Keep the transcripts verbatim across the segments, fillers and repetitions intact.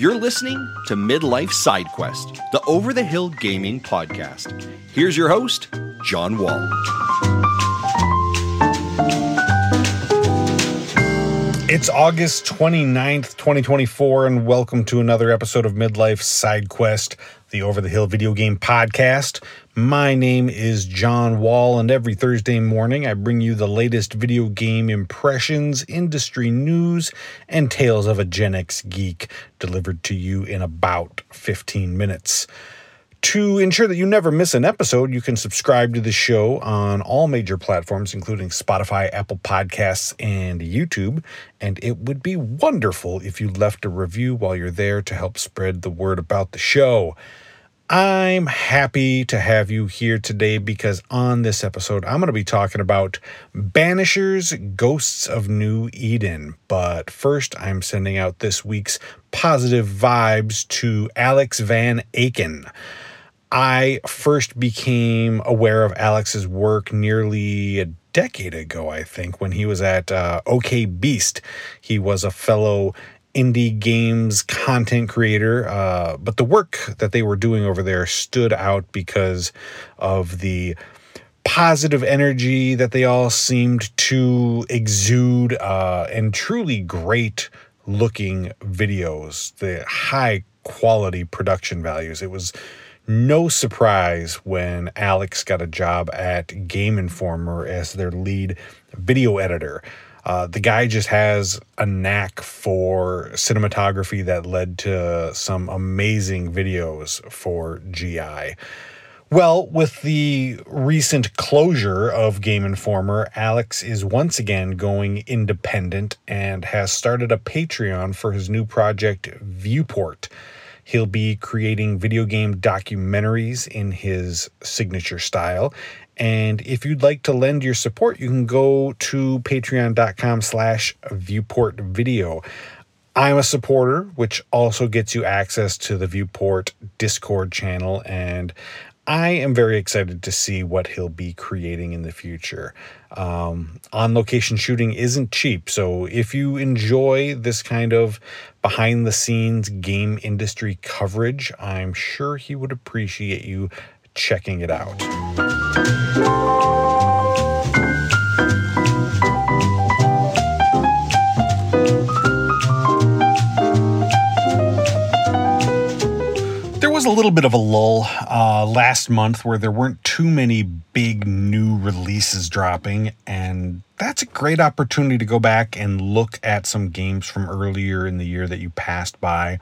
You're listening to Midlife Side Quest, the Over the Hill Gaming Podcast. Here's your host, John Wall. It's August twenty-ninth, twenty twenty-four, and welcome to another episode of Midlife Side Quest, the Over the Hill Video Game Podcast. My name is John Wall, and every Thursday morning I bring you the latest video game impressions, industry news, and tales of a Gen X geek delivered to you in about fifteen minutes. To ensure that you never miss an episode, you can subscribe to the show on all major platforms, including Spotify, Apple Podcasts, and YouTube. And it would be wonderful if you left a review while you're there to help spread the word about the show. I'm happy to have you here today because on this episode, I'm going to be talking about Banishers, Ghosts of New Eden. But first, I'm sending out this week's positive vibes to Alex Van Aken. I first became aware of Alex's work nearly a decade ago, I think, when he was at uh, OK Beast. He was a fellow indie games content creator, uh, but the work that they were doing over there stood out because of the positive energy that they all seemed to exude, uh, and truly great looking videos, the high quality production values. It was no surprise when Alex got a job at Game Informer as their lead video editor. Uh, the guy just has a knack for cinematography that led to some amazing videos for G I. Well, with the recent closure of Game Informer, Alex is once again going independent and has started a Patreon for his new project, Viewport. He'll be creating video game documentaries in his signature style. And if you'd like to lend your support, you can go to patreon.com slash viewport video. I'm a supporter, which also gets you access to the Viewport Discord channel, and I am very excited to see what he'll be creating in the future. Um, on-location shooting isn't cheap, so if you enjoy this kind of behind-the-scenes game industry coverage, I'm sure he would appreciate you checking it out. There was a little bit of a lull uh, last month where there weren't too many big new releases dropping, and that's a great opportunity to go back and look at some games from earlier in the year that you passed by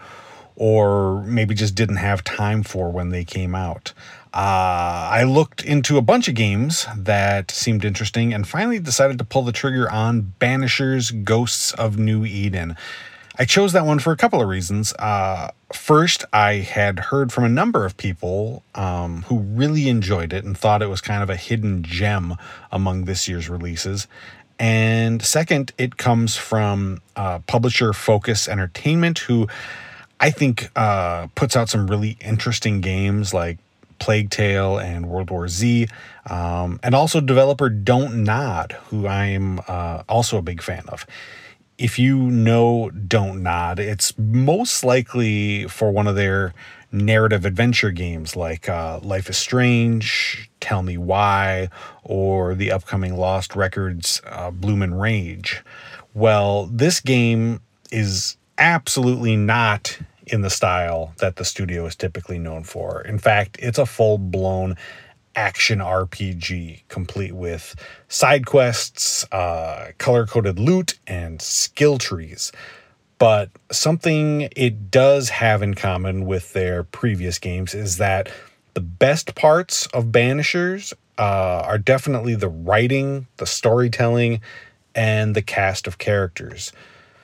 or maybe just didn't have time for when they came out. Uh, I looked into a bunch of games that seemed interesting and finally decided to pull the trigger on Banishers, Ghosts of New Eden. I chose that one for a couple of reasons. Uh, first, I had heard from a number of people um, who really enjoyed it and thought it was kind of a hidden gem among this year's releases. And second, it comes from uh, publisher Focus Entertainment, who I think uh, puts out some really interesting games like Plague Tale and World War Z, um, and also developer Don't Nod, who I'm uh, also a big fan of. If you know Don't Nod, it's most likely for one of their narrative adventure games like uh, Life is Strange, Tell Me Why, or the upcoming Lost Records uh, Bloomin' Rage. Well, this game is absolutely not in the style that the studio is typically known for. In fact, it's a full-blown action R P G, complete with side quests, uh, color-coded loot, and skill trees. But something it does have in common with their previous games is that the best parts of Banishers uh, are definitely the writing, the storytelling, and the cast of characters.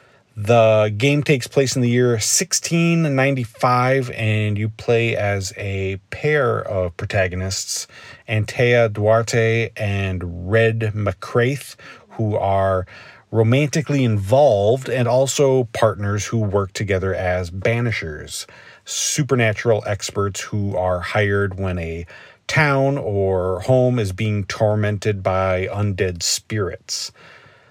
The game takes place in the year sixteen ninety-five, and you play as a pair of protagonists, Antea Duarte and Red McCraith, who are romantically involved and also partners who work together as banishers, supernatural experts who are hired when a town or home is being tormented by undead spirits.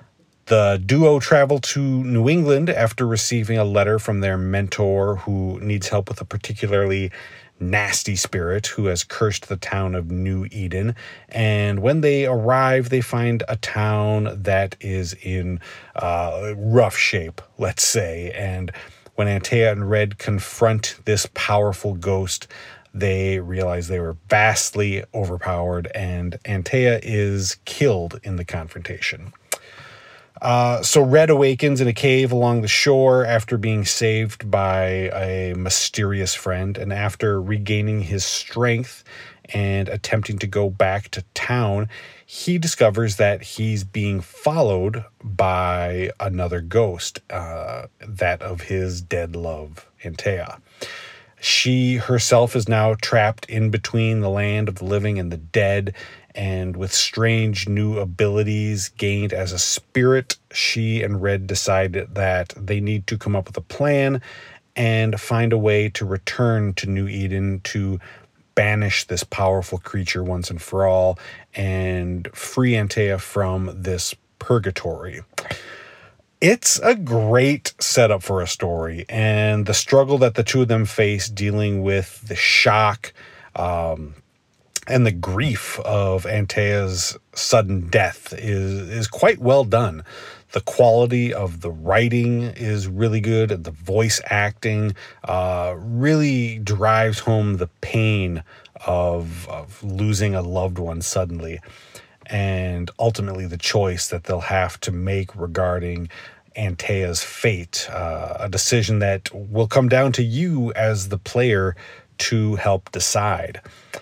The duo travel to New England after receiving a letter from their mentor who needs help with a particularly nasty spirit who has cursed the town of New Eden. And when they arrive, they find a town that is in uh, rough shape, let's say. And when Antea and Red confront this powerful ghost, they realize they were vastly overpowered, and Antea is killed in the confrontation. Uh, so Red awakens in a cave along the shore after being saved by a mysterious friend, and after regaining his strength and attempting to go back to town, he discovers that he's being followed by another ghost, uh, that of his dead love, Antea. She herself is now trapped in between the land of the living and the dead, and with strange new abilities gained as a spirit, she and Red decide that they need to come up with a plan and find a way to return to New Eden to banish this powerful creature once and for all and free Antea from this purgatory. It's a great setup for a story, and the struggle that the two of them face dealing with the shock um, and the grief of Antea's sudden death is, is quite well done. The quality of the writing is really good, and the voice acting uh, really drives home the pain of, of losing a loved one suddenly, and ultimately the choice that they'll have to make regarding Antea's fate, uh, a decision that will come down to you as the player to help decide.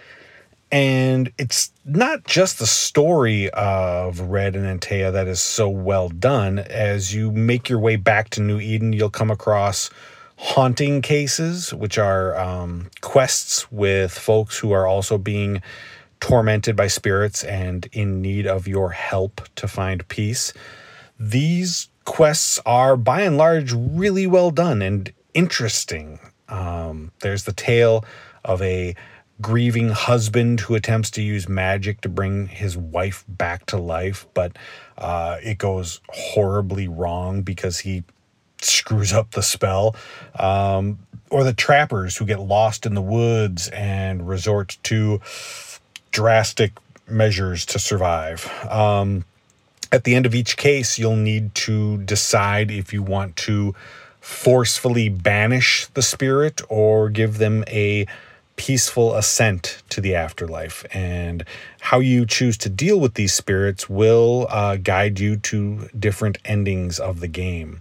And it's not just the story of Red and Antea that is so well done. As you make your way back to New Eden, you'll come across haunting cases, which are um, quests with folks who are also being tormented by spirits and in need of your help to find peace. These quests are, by and large, really well done and interesting. Um, there's the tale of a grieving husband who attempts to use magic to bring his wife back to life, but uh, it goes horribly wrong because he screws up the spell. Um, or the trappers who get lost in the woods and resort to drastic measures to survive. Um, at the end of each case, you'll need to decide if you want to forcefully banish the spirit or give them a peaceful ascent to the afterlife. And how you choose to deal with these spirits will uh, guide you to different endings of the game.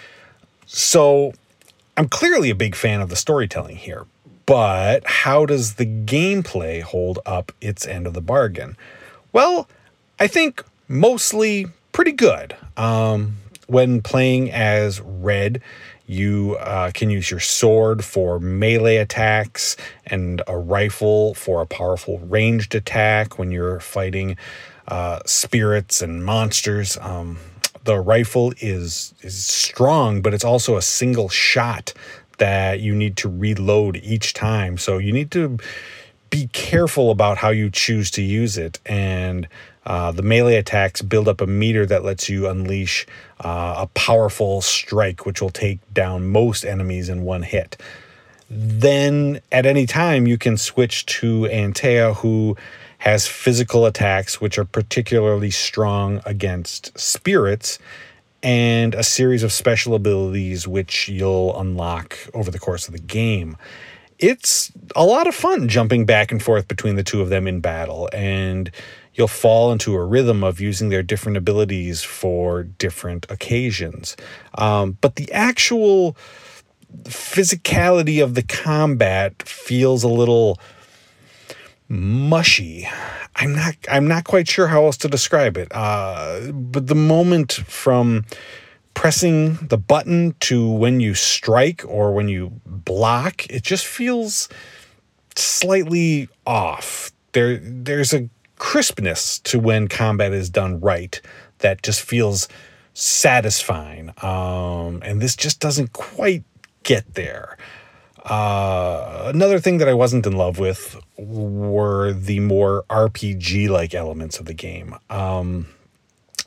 So I'm clearly a big fan of the storytelling here, but how does the gameplay hold up its end of the bargain? Well, I think mostly pretty good. Um, when playing as Red, you uh, can use your sword for melee attacks and a rifle for a powerful ranged attack when you're fighting uh, spirits and monsters. Um, the rifle is, is strong, but it's also a single shot that you need to reload each time. So you need to be careful about how you choose to use it. And Uh, the melee attacks build up a meter that lets you unleash uh, a powerful strike, which will take down most enemies in one hit. Then, at any time, you can switch to Antea, who has physical attacks, which are particularly strong against spirits, and a series of special abilities, which you'll unlock over the course of the game. It's a lot of fun jumping back and forth between the two of them in battle, and you'll fall into a rhythm of using their different abilities for different occasions. Um, but the actual physicality of the combat feels a little mushy. I'm not I'm not quite sure how else to describe it. Uh, but the moment from pressing the button to when you strike or when you block, it just feels slightly off. There there's a crispness to when combat is done right that just feels satisfying. Um, and this just doesn't quite get there. Uh, another thing that I wasn't in love with were the more R P G-like elements of the game. Um,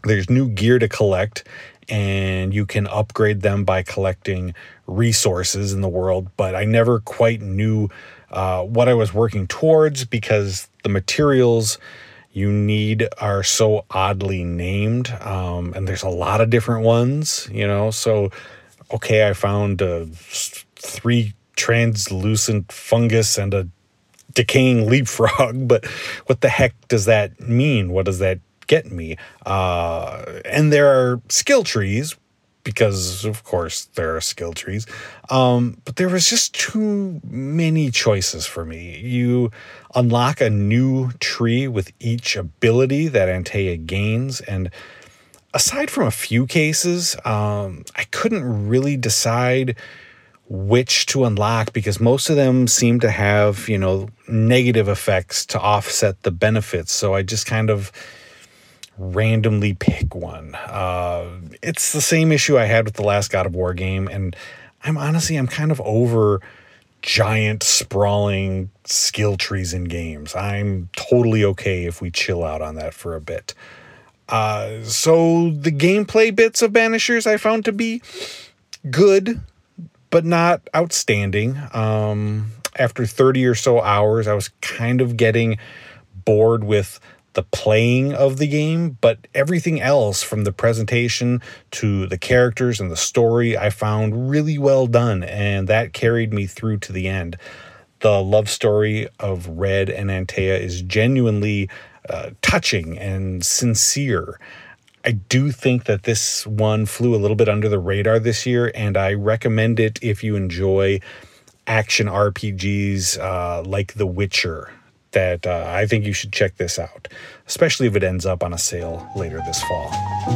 There's new gear to collect, and you can upgrade them by collecting resources in the world, but I never quite knew uh, what I was working towards because the materials you need are so oddly named, um, and there's a lot of different ones, you know, so, okay, I found uh, three translucent fungus and a decaying leapfrog, but what the heck does that mean? What does that get me? Uh, and there are skill trees, because of course there are skill trees. Um, but there was just too many choices for me. You unlock a new tree with each ability that Antea gains. And aside from a few cases, um, I couldn't really decide which to unlock because most of them seem to have, you know, negative effects to offset the benefits. So I just kind of randomly pick one. Uh, it's the same issue I had with the last God of War game, and I'm honestly, I'm kind of over giant sprawling skill trees in games. I'm totally okay if we chill out on that for a bit. Uh, so the gameplay bits of Banishers I found to be good, but not outstanding. Um, after thirty or so hours, I was kind of getting bored with the playing of the game, but everything else from the presentation to the characters and the story I found really well done, and that carried me through to the end. The love story of Red and Antea is genuinely uh, touching and sincere. I do think that this one flew a little bit under the radar this year, and I recommend it if you enjoy action R P Gs uh, like The Witcher. That uh, I think you should check this out, especially if it ends up on a sale later this fall.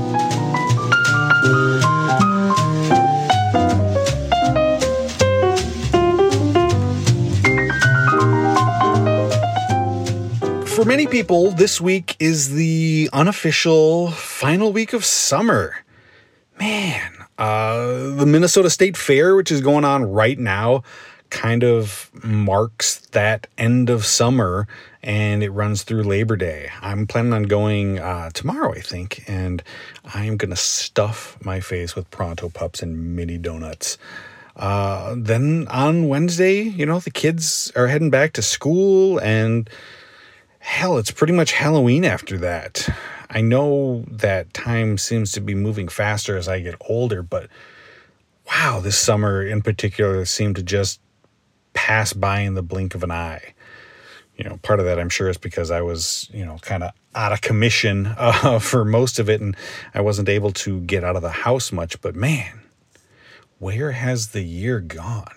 For many people, this week is the unofficial final week of summer. Man, uh, the Minnesota State Fair, which is going on right now, kind of marks that end of summer, and it runs through Labor Day. I'm planning on going uh, tomorrow, I think, and I'm going to stuff my face with Pronto Pups and mini donuts. Uh, then on Wednesday, you know, the kids are heading back to school, and hell, it's pretty much Halloween after that. I know that time seems to be moving faster as I get older, but wow, this summer in particular seemed to just pass by in the blink of an eye. You know, part of that I'm sure is because I was, you know, kind of out of commission uh, for most of it, and I wasn't able to get out of the house much, but man, where has the year gone?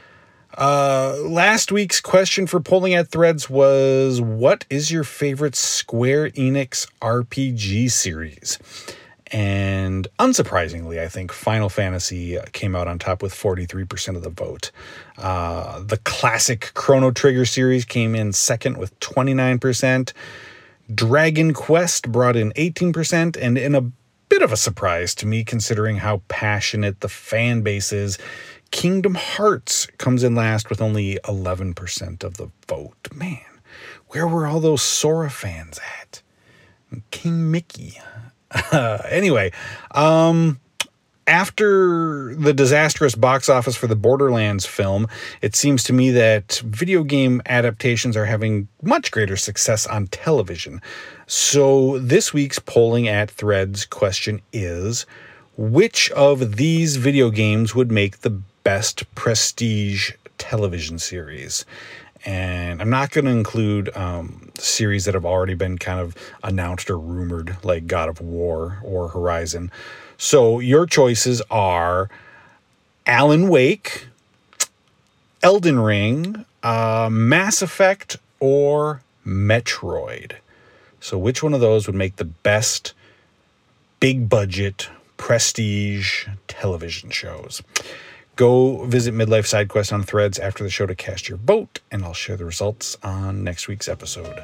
Uh, last week's question for Polling at Threads was, what is your favorite Square Enix R P G series? And unsurprisingly, I think Final Fantasy came out on top with forty-three percent of the vote. Uh, the classic Chrono Trigger series came in second with twenty-nine percent. Dragon Quest brought in eighteen percent, and in a bit of a surprise to me, considering how passionate the fan base is, Kingdom Hearts comes in last with only eleven percent of the vote. Man, where were all those Sora fans at? King Mickey. Uh, anyway, um, after the disastrous box office for the Borderlands film, it seems to me that video game adaptations are having much greater success on television. So this week's Polling at Threads question is, which of these video games would make the best prestige television series? And I'm not going to include um, series that have already been kind of announced or rumored, like God of War or Horizon. So your choices are Alan Wake, Elden Ring, uh, Mass Effect, or Metroid. So which one of those would make the best big budget prestige television shows? Go visit Midlife SideQuest on Threads after the show to cast your vote, and I'll share the results on next week's episode.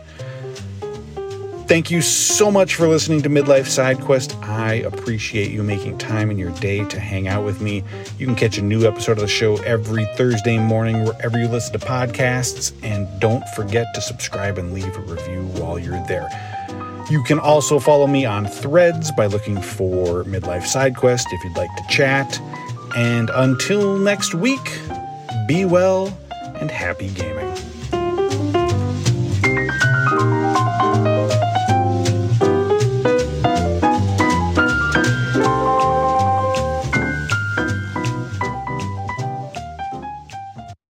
Thank you so much for listening to Midlife SideQuest. I appreciate you making time in your day to hang out with me. You can catch a new episode of the show every Thursday morning wherever you listen to podcasts, and don't forget to subscribe and leave a review while you're there. You can also follow me on Threads by looking for Midlife Side Quest if you'd like to chat. And until next week, be well and happy gaming.